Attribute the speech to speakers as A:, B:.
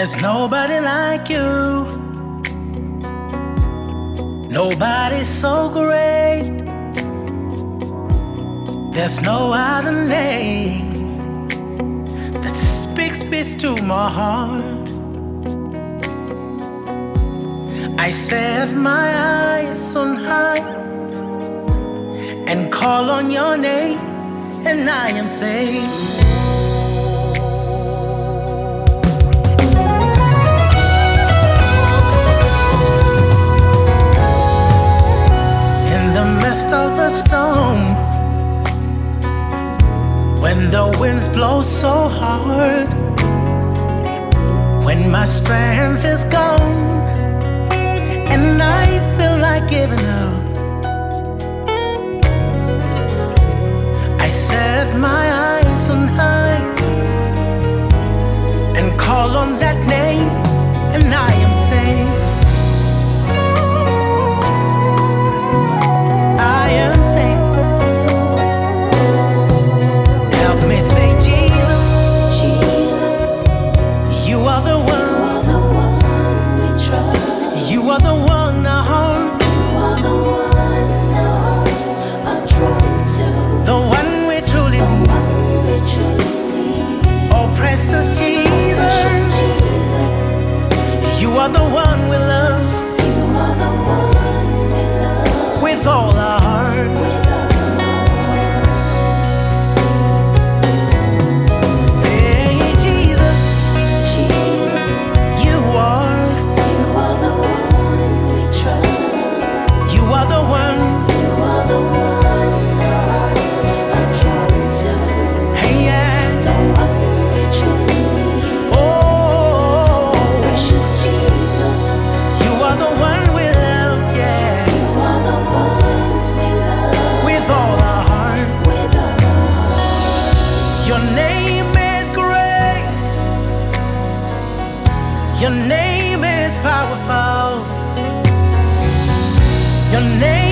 A: There's nobody like you. Nobody's so great. There's no other name that speaks to my heart. I set my eyes on high and call on your name, and I am saved. Of the storm, when the winds blow so hard, when my strength is gone and I feel like giving up, I set my eyes on high and call on that name, and I am saved. You are the one we love. You are the one we love. With all our heart. With all our heart. Say Jesus. Jesus. You are the one we trust. You are the one. You are the one our hearts are drawn to. Hey, yeah. The one we truly need. Oh, precious Jesus. You are the one we love, yeah. You are the one we love. With all our heart. With all our heart. Your name is great. Your name is powerful. Your name